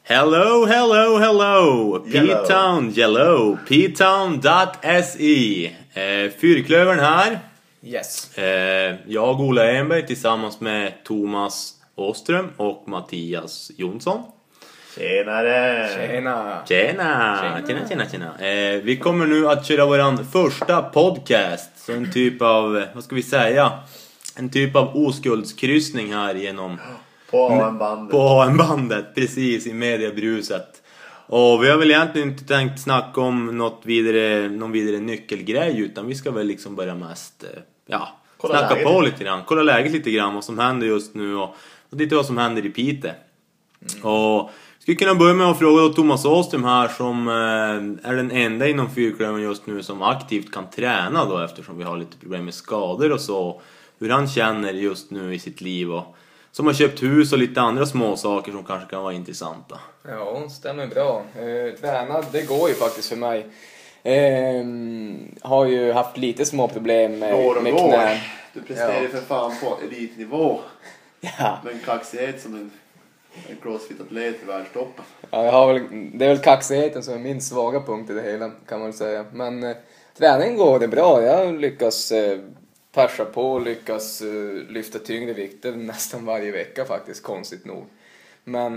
Hello, hello, hello! P-Town, yellow, P-Town.se. Fyrklövern här. Yes. Jag, Ola Enberg, tillsammans med Thomas Åström och Mattias Jonsson. Tjenare! Tjena. Vi kommer nu att köra våran första podcast. Så en typ av, vad ska vi säga? En typ av oskuldskryssning här genom... På AM-bandet. På AM-bandet, precis, i mediebruset. Och vi har väl egentligen inte tänkt snacka om någon vidare nyckelgrej, utan vi ska väl liksom börja mest snacka på lite grann. Kolla läget lite grann, vad som händer just nu och lite vad som händer i Piteå. Och skulle kunna börja med att fråga då Thomas Åström här, som är den enda inom fyrklövern just nu som aktivt kan träna då, eftersom vi har lite problem med skador och så. Hur han känner just nu i sitt liv och som har köpt hus och lite andra små saker som kanske kan vara intressanta. Ja, stämmer bra. Träna, det går ju faktiskt för mig. Har ju haft lite små problem med knän. Du presterar för fan på elitnivå. Ja. Men kaxighet som en crossfit-atlet i världstoppen. Ja, det är väl kaxigheten som är min svaga punkt i det hela, kan man säga. Men träningen går det bra. Jag lyckas persa på, lyckas lyfta tyngre vikter nästan varje vecka faktiskt, konstigt nog. Men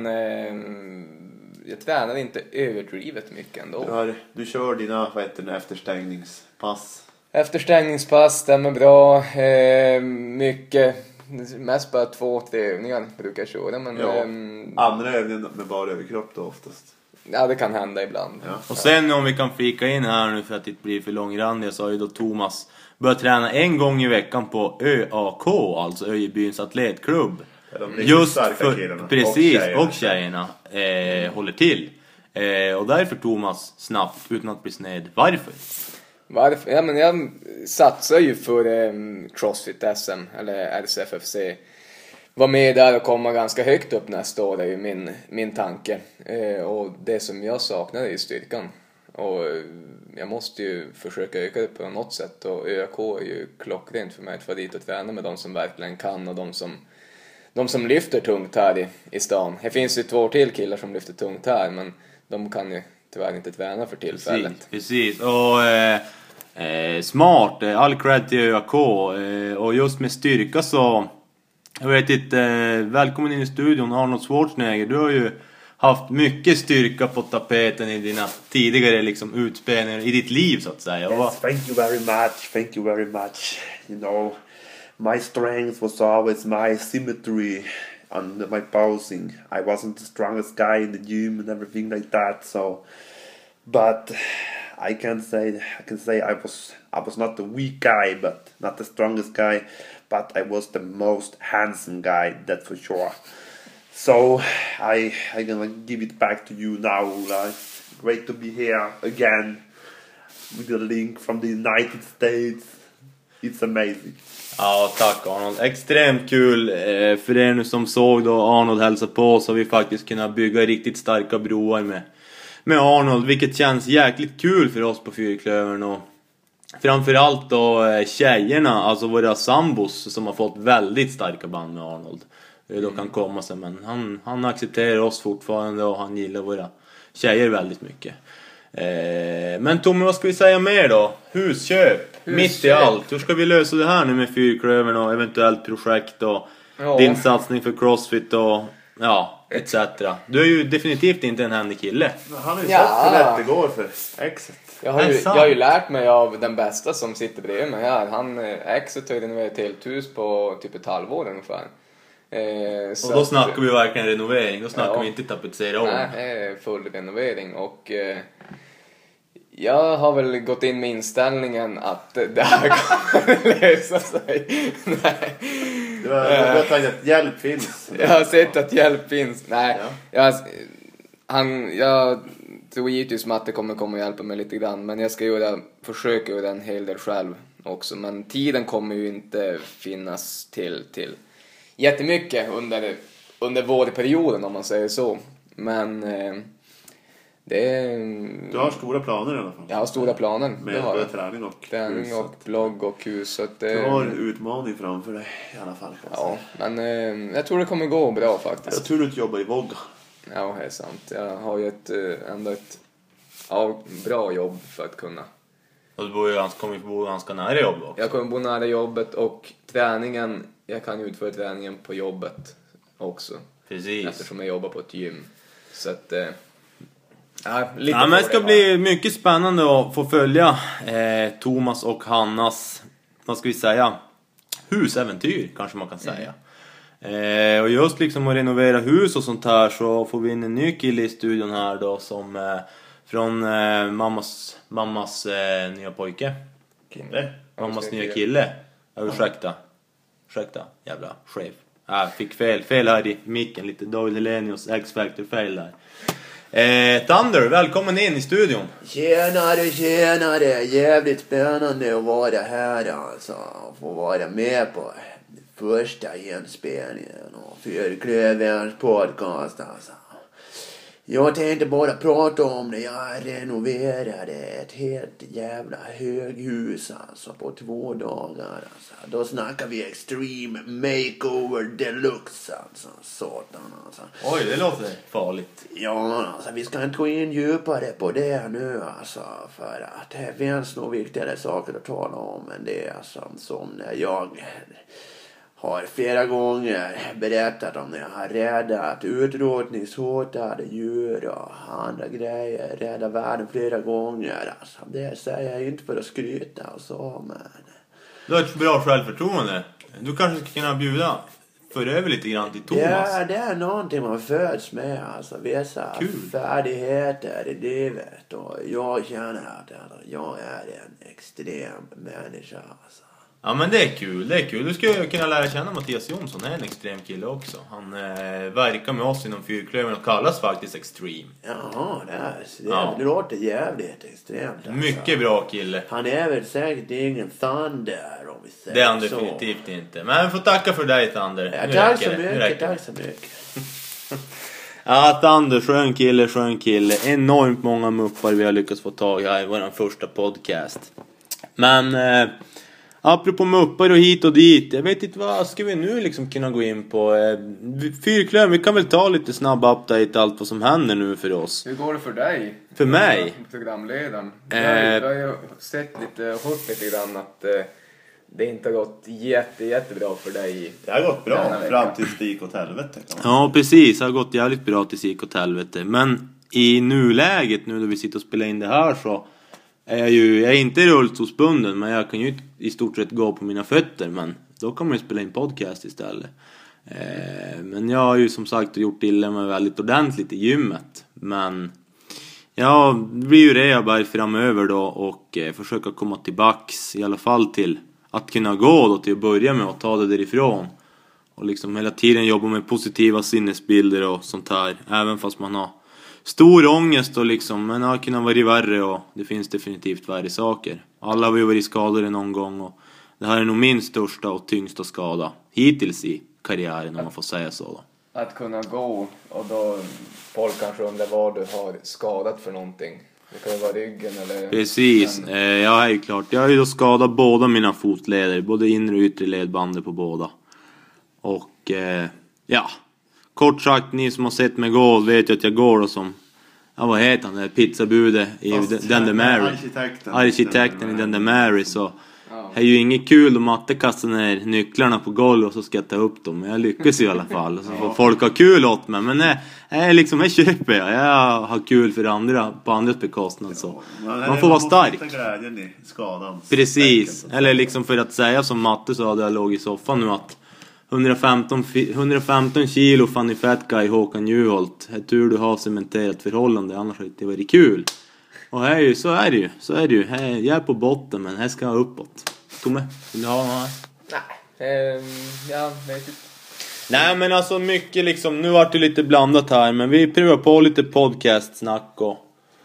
jag tränar inte överdrivet mycket ändå. Du kör dina efterstängningspass. Efterstängningspass stämmer bra. Mycket, mest bara 2-3 övningar brukar jag köra. Men, andra övningar med bara överkropp då oftast. Ja, det kan hända ibland. Ja. Och sen om vi kan flika in här nu för att det inte blir för långrandigt, så har ju då Thomas börjat träna en gång i veckan på ÖAK, alltså Öjebyns atletklubb. Just för killarna. Precis, och tjejerna håller till. Och därför Thomas snabbt, utan att bli sned. Varför? Ja, men jag satsar ju för CrossFit SM eller RCFFC. Var med där och komma ganska högt upp nästa år, det är ju min tanke. Och det som jag saknar är ju styrkan. Och jag måste ju försöka öka det på något sätt. Och ÖAK är ju klockrent för mig att få dit och träna med de som verkligen kan och de som lyfter tungt här i stan. Det finns ju 2 till killar som lyfter tungt här, men de kan ju tyvärr inte träna för tillfället. Precis. Och smart, all cred till ÖAK. Och just med styrka så, jag vet inte, välkommen in i studion Arnold Schwarzenegger. Du har ju haft mycket styrka på tapeten i dina tidigare liksom utspelningar i ditt liv så att säga. Yes, thank you very much. You know, my strength was always my symmetry and my posing. I wasn't the strongest guy in the gym and everything like that. So, but I can say I was not the weak guy, but not the strongest guy, but I was the most handsome guy, that's for sure. So I gonna give it back to you now, Ola. Great to be here again with a link from the United States. It's amazing. Ja, tack Arnold. Extremt kul för er nu som såg då Arnold hälsa på, så har vi faktiskt kunnat bygga riktigt starka broar med Arnold, vilket känns jäkligt kul för oss på Fyrklövern. Och framförallt då tjejerna, alltså våra sambos som har fått väldigt starka band med Arnold. Det då kan komma sig, men han accepterar oss fortfarande och han gillar våra tjejer väldigt mycket. Men Tommy, vad ska vi säga mer då? Husköp. Mitt i allt. Hur ska vi lösa det här nu med Fyrklövern och eventuellt projekt och din satsning för CrossFit och etc. Du är ju definitivt inte en händig kille. Han har ju sett hur lätt det går för Exit. Jag har ju lärt mig av den bästa som sitter bredvid mig här. Exit har renoverat ett helt hus på typ ett halvår ungefär. Och då snackar vi verkligen renovering. Då snackar vi inte tapetsera om. Nej, det är full renovering. Och jag har väl gått in med inställningen att det här kommer lösa sig. Nej. Du har tänkt att hjälp finns. Jag har sett att hjälp finns. Nej, jag tror givetvis att Matte kommer komma och hjälpa mig lite grann. Men jag ska försöka göra en hel del själv också. Men tiden kommer ju inte finnas till jättemycket under vårperioden, om man säger så. Men du har stora planer i alla fall. Jag har stora planer. Med både träning och blogg och hus. Så att, du har en utmaning framför dig i alla fall. Ja, men jag tror det kommer gå bra faktiskt. Jag tror du inte jobbar i Vogga. Ja, det är sant. Jag har ju ändå ett bra jobb för att kunna. Och du kommer bo ganska nära jobb också. Jag kommer bo nära jobbet och träningen, jag kan utföra träningen på jobbet också. Precis. Eftersom jag jobbar på ett gym. Så att, lite men det ska bli mycket spännande att få följa Thomas och Hannas, vad ska vi säga, husäventyr kanske man kan säga. Och just liksom att renovera hus och sånt här, så får vi in en ny kille i studion här då, som från mammas nya pojke. Kille. Mammas nya kille. Ursäkta, jävla chef. Jag fick fel här i micken, lite David Elenius X-Factor-fel där. Thunder, välkommen in i studion. Tjenare, jävligt spännande att vara här alltså. Få vara med på första inspelningen och Fyrklöverns podcast alltså. Jag tänkte bara prata om det. Jag renoverade ett helt jävla höghus alltså på 2 dagar alltså. Då snackar vi extreme makeover deluxe alltså. Satan alltså. Oj, det låter farligt. Ja, alltså vi ska inte gå in djupare på det nu alltså. För att det finns nog viktigare saker att tala om än det alltså. Som när jag har flera gånger berättat om när jag har räddat utrotningshotade djur och andra grejer. Räddat världen flera gånger. Alltså, det säger jag inte för att skryta och så, men... Du har ett bra självförtroende. Du kanske ska kunna bjuda för över lite grann till Thomas. Ja, det är någonting man föds med. Alltså vissa färdigheter i livet. Och jag känner att jag är en extrem människa alltså. Ja, men det är kul. Du skulle kunna lära känna Mattias Jonsson. Han är en extrem kille också. Han verkar med oss inom Fyrklövern och kallas faktiskt Extreme. Jaha, det låter jävligt extremt alltså. Mycket bra kille. Han är väl säkert ingen Thunder om vi säger. Det är han så. definitivt inte. Men jag får tacka för dig, Thunder. Ja, tack så mycket. Ja, Thunder, skön kille. Enormt många muppar vi har lyckats få tag i här i vår första podcast. Men... apropå muppar och hit och dit. Jag vet inte, vad ska vi nu liksom kunna gå in på? Fyrklöver, vi kan väl ta lite snabb update allt vad som händer nu för oss. Hur går det för dig? För mig? Programledaren. Jag har ju hört lite grann att det inte har gått jättebra för dig. Det har gått bra fram tills det gick åt helvete. Ja, precis. Det har gått jävligt bra tills det gick åt helvete. Men i nuläget, nu då vi sitter och spelar in det här, så jag är inte rullstolsbunden, men jag kan ju i stort sett gå på mina fötter. Men då kan man ju spela in podcast istället. Men jag har ju som sagt gjort illa mig väldigt ordentligt i gymmet. Men jag blir ju rehab framöver då och försöka komma tillbaks i alla fall till att kunna gå då till att börja med och ta det därifrån. Och liksom hela tiden jobba med positiva sinnesbilder och sånt här. Även fast man har stor ångest och liksom, men det har kunnat vara värre och det finns definitivt värre saker. Alla har ju varit skadade någon gång och det här är nog min största och tyngsta skada hittills i karriären, om man får säga så då. Att kunna gå, och då folk kanske undrar vad du har skadat för någonting. Det kan ju vara ryggen eller... Precis, jag är ju klart. Jag har ju då skadat båda mina fotleder, både inre och yttre ledbandet på båda. Och ja, kort sagt, ni som har sett mig gå vet ju att jag går då som, ja, vad heter han, pizzabudet i Dundee arkitekten i Dundee, så det är ju inget kul om matte kastar ner nycklarna på golvet och så ska jag ta upp dem. Men jag lyckas i alla fall. Så får folk ha kul åt mig. Men jag köper jag. Jag har kul för andra på andras bekostnad. Så. Man får vara stark. Precis. Eller liksom för att säga som matte, så hade jag låg i soffan nu att 115 kilo Fanny Fat Guy Håkan Juholt. Det är tur du har cementerat förhållande, annars hade det varit kul. Och så är det ju. Jag är på botten, men här ska jag uppåt. Tomme, vill du ha någon här? Nej, jag vet inte. Nej, men alltså mycket liksom, nu vart det lite blandat här, men vi provar på lite podcast-snack och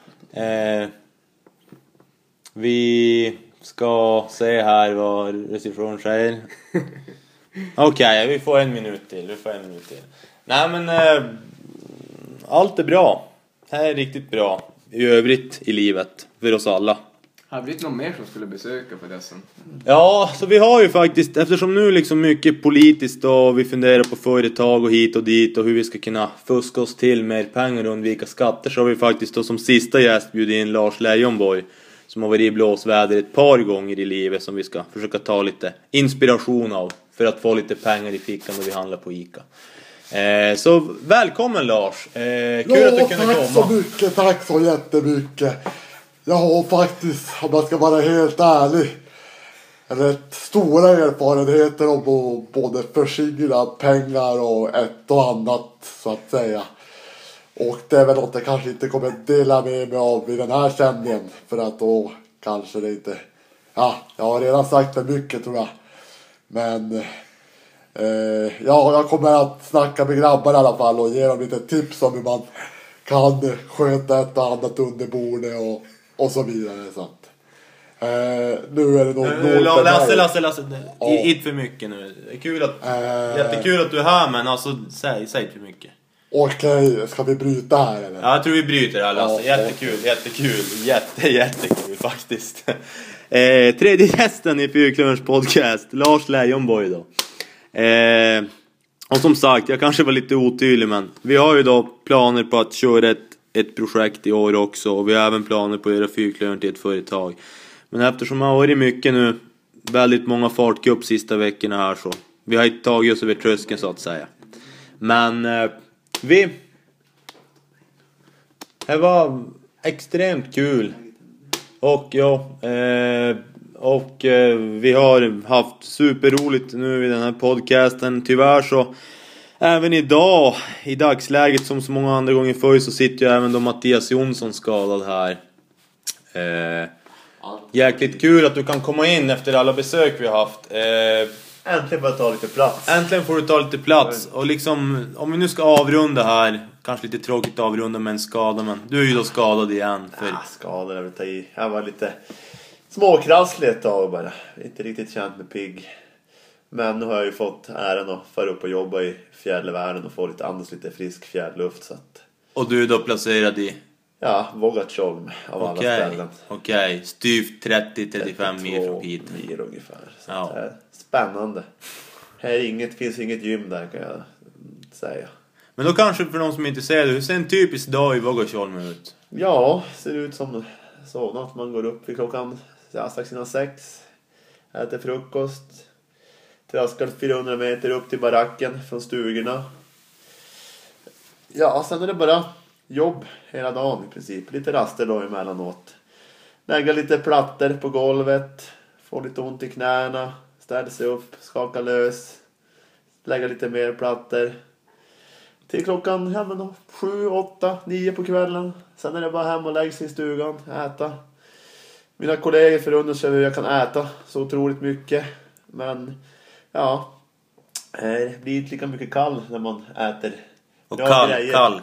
vi ska se här vad receptionen säger. Okej, vi får en minut till. Nej, men allt är bra. Det här är riktigt bra i övrigt i livet för oss alla. Har det blivit någon mer som skulle besöka för dessa? Ja, så vi har ju faktiskt, eftersom nu liksom mycket politiskt och vi funderar på företag och hit och dit och hur vi ska kunna fuska oss till mer pengar och undvika skatter, så har vi faktiskt då som sista gäst bjudit in Lars Leijonborg som har varit i blåsväder ett par gånger i livet, som vi ska försöka ta lite inspiration av för att få lite pengar i fickan när vi handlar på Ica. Så välkommen Lars, kul att du kunde komma. Tack så mycket, tack så jättemycket. Jag har faktiskt, om jag ska vara helt ärlig, rätt stora erfarenheter om att både förskingra pengar och ett och annat så att säga. Och det är väl något jag kanske inte kommer dela med mig av i den här sändningen, för att då kanske det inte... Ja, jag har redan sagt för mycket tror jag. Men ja, jag kommer att snacka med grabbar i alla fall och ge dem lite tips om hur man kan sköta ett och annat under bordet och så vidare. Så att, nu är det nog Lasse, inte för mycket nu. Det är kul att, jättekul att du är här, men alltså säg inte för mycket. Okej, ska vi bryta här eller? Ja, jag tror vi bryter här Lasse. Ja, jättekul. Jättekul faktiskt. Tredje gästen i Fyrklövers podcast, Lars Leijonborg då. Och som sagt, jag kanske var lite otydlig, men vi har ju då planer på att köra ett projekt i år också, och vi har även planer på att göra Fyrklövern till ett företag. Men eftersom jag har varit mycket nu, väldigt många fartkupp sista veckorna här, så vi har inte tagit oss över tröskeln så att säga. Men det var extremt kul. Och vi har haft superroligt nu i den här podcasten. Tyvärr så även idag, i dagsläget som så många andra gånger förr, så sitter ju även då Mattias Jonsson skadad här. Jäkligt kul att du kan komma in efter alla besök vi har haft. Äntligen får jag ta lite plats. Äntligen får du ta lite plats. Och liksom, om vi nu ska avrunda här, kanske lite tråkigt att avrunda med en skada, men du är ju då skadad igen. Skadad, jag vill ta i. Jag var lite småkrasslig ett tag bara. Inte riktigt känt med pigg. Men nu har jag ju fått äran att fara upp och jobba i fjällvärlden och få lite andas lite frisk fjällluft. Så att... Och du är då placerad i? Ja, Vågatjolm av alla ställen. Okej, styvt 30-35 mil från Piteå. Mil ungefär. Så ja. Det är spännande. Här finns inget gym där, kan jag säga. Men då kanske för de som inte ser det, hur ser en typisk dag i Vågatjolm ut? Ja, ser ut som så att man går upp vid klockan strax innan 6. Äter frukost. Traskar 400 meter upp till baracken från stugorna. Ja, sen är det bara jobb hela dagen i princip. Lite raster då emellanåt. Lägga lite plattor på golvet. Få lite ont i knäna. Städa sig upp, skaka lös. Lägga lite mer plattor. Till klockan 7, 8, 9 på kvällen. Sen är det bara hem och lägga sig i stugan. Äta. Mina kollegor förundrar sig hur jag kan äta så otroligt mycket. Men ja, det blir inte lika mycket kall när man äter. Och kall.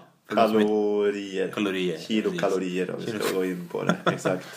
Kalorier. Kilokalorier om vi ska gå in på det. Exakt.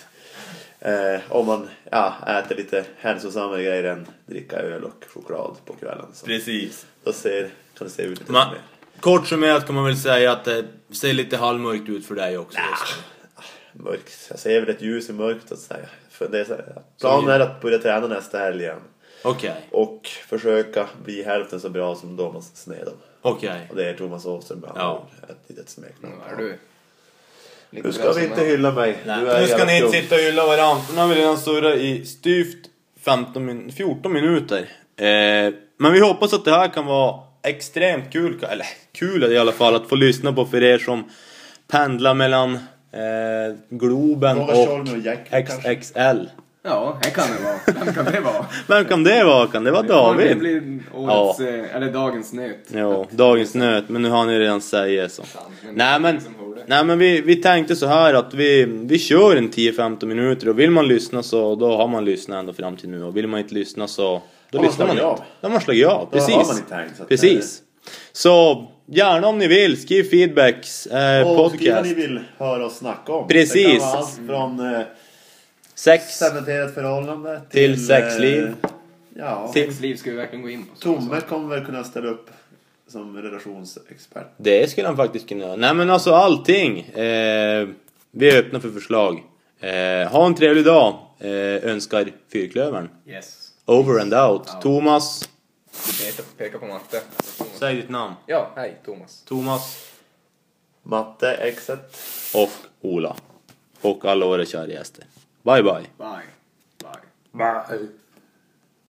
Om man äter lite hälsosammare grejer än dricka öl och choklad på kvällen. Så. Precis. Då kan det se ut lite mer. Kort summerat kan man väl säga att det ser lite halvmörkt ut för dig också. Mörkt. Jag ser väl ett ljus i mörkt att säga. För det är så här, planen är att börja träna nästa helg igen. Okej. Och försöka bli hälften så bra som Thomas Snedom. Okej. Och det är Thomas Åström. Ja. Ett litet smeknamn. Du ska vi inte hylla mig. Nu ska ni inte sitta och hylla varandra. Nu har vi redan surrat i styvt 14 minuter. Men vi hoppas att det här kan vara extremt kul. Eller kul i alla fall att få lyssna på för er som pendlar mellan Globen och XXL. Ja, här kan det vara. Vem kan det vara? Vem kan det vara? Kan det vara David? Det blir årets, eller dagens nöt. Ja, dagens nöt. Men nu har ni redan sagt så. Nej men vi tänkte så här att vi kör en 10-15 minuter. Och vill man lyssna så då har man lyssnat ända fram till nu. Och vill man inte lyssna så då lyssnar man inte. Då har man slagit av. Precis. Då har man inte tänkt, precis. Så gärna om ni vill, skriv feedbacks, podcast. Skriv vad ni vill höra oss snacka om. Precis. Det kan vara allt från cementerat förhållande till sexliv. Sexliv ska vi verkligen gå in på. Tomme kommer väl kunna ställa upp som relationsexpert. Det skulle han faktiskt kunna göra. Nej men alltså allting. Vi är öppna för förslag. Ha en trevlig dag. Önskar Fyrklövern. Yes. Over and out. Ja. Thomas. Du pekar på Matte. Säg ditt namn. Ja, hej Thomas. Thomas. Matte, exet. Och Ola. Och alla våra kära gäster. Bye bye. Bye. Bye. Bye.